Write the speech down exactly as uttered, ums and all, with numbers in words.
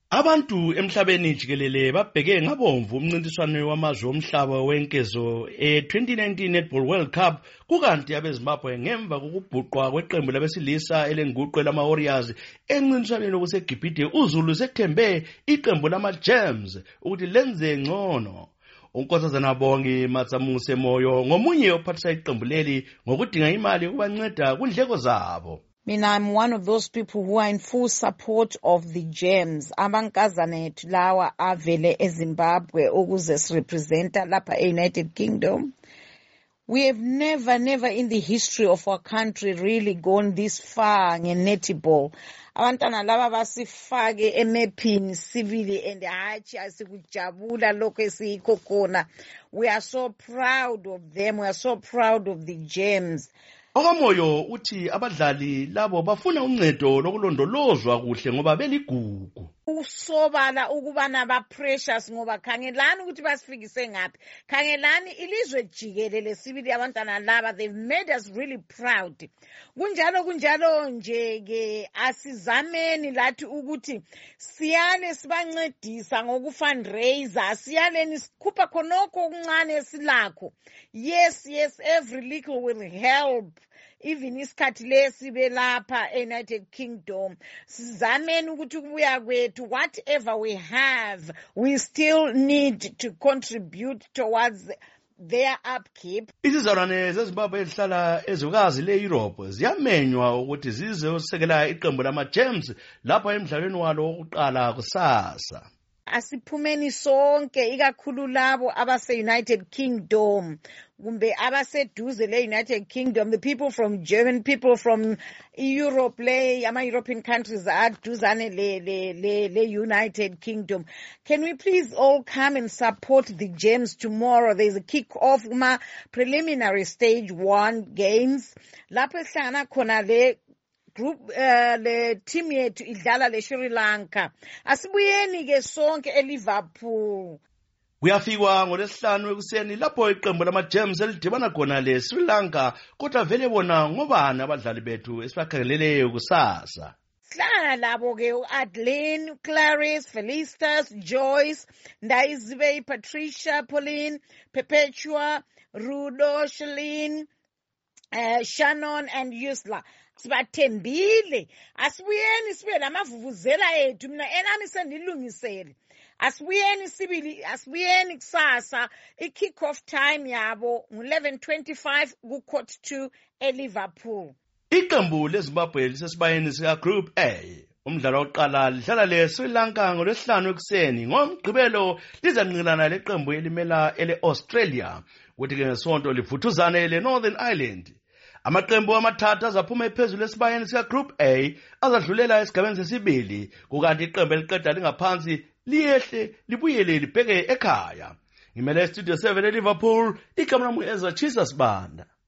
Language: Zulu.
Abantu emhlabeni jikelele babheke ngabomvu umncintiswano wamazwe omhlaba wenkezo e-twenty nineteen Netball World Cup kukanti abeZimbabwe ngemva kokubhuqwa kweqembu labesilisa elenguqu lama-Warriors emncintiswaneni okusegibhide uZulu sethembe iqembu lama-Gems ukuthi lenze ngcono. Unkosazana Bongi Matsamuse Moyo ngomunye ophathisa iqembu leli ngokudinga imali ukubanceda kundleko zabo. Mina, I'm one of those people who are in full support of the Gems. Amankazana ethu lawa avele eZimbabwe ukuze sirepresenta lapha e-United Kingdom. We have never, never in the history of our country really gone this far nge-netball. Abantwana laba basifake emephini sibili and hachi asikujabula lokho esiyikho khona. We are so proud of them. We are so proud of the Gems. Okamoyo uthi abadlali labo bafuna uncedo lokulondolozwa kuhle ngoba beligugu. Usobala ukubana ba precious ngoba khangelani ukuthi basifikise ngapi. Khangelani ilizwe jikelele sibili abantwana laba, they've made us really proud. Kunjalo kunjalo nje ke asizameni lathi ukuthi siyane sibancedisa ngoku fundraiser, siyaleni sikhupha khonokho okuncane esilakho. Yes, yes, every little will help. Even isikhathi lesibe lapha e-United Kingdom sizameni ukuthi kubuya kwethu whatever we have we still need to contribute towards their upkeep. Izizalwane zeZimbabwe ezihlala ezwekazi le-Europe ziyamenywa ukuthi zize usekela iqembu lama-Gems lapha emidlalweni walo wokuqala kusasa. Asiphumeni sonke ikakhulu labo abase-United Kingdom kumbe abaseduze le-United Kingdom, the people from German, people from Europe, le ama-European countries aduzane le-United Kingdom. Can we please all come and support the Gems tomorrow? There's a kick-off uma preliminary stage one games. Lapho ehlangana khona le group uh, le team yethu idlala le Sri Lanka. Asibuyeni ke sonke eLiverpool. Kuyafikwa ngolesihlanu ekuseni lapho iqembu lama-Gems elidibana khona le Sri Lanka kodwa vele bona ngobani abadlali bethu esibakhangeleleyo kusasa. Sihlangana labo ke uAdeline, Clarice, Felicitas, Joyce, Ndayizibe, Patricia, Pauline, Perpetua, Rudo, Shalene, uh, Shannon and Yusla. Sibathembile asibuyeni sibe lamavuvuzela ethu mina enami sendilungisele. Asibuyeni sibili asibuyeni kusasa i-kick off time yabo ngo-eleven twenty-five ku-court two eLiverpool. Iqembu leZimbabwe lisesibayeni sika Group A. Umdlalo wokuqala lidlala le Sri Lanka ngolwesihlanu ekuseni, ngomgqibelo lizanqilana leqembu elimela ele-Australia kuthi ke ngesonto livuthuzane le-Northern Ireland. Amaqembu amathathu azaphuma ephezulu esibayeni sika Group A azadlulela esigabeni sesibili kukanti iqembu eliqeda lingaphansi liyehle libuyele libheke ekhaya. Ngimele Studio seven eLiverpool, igama lami uEzra Chisasibanda.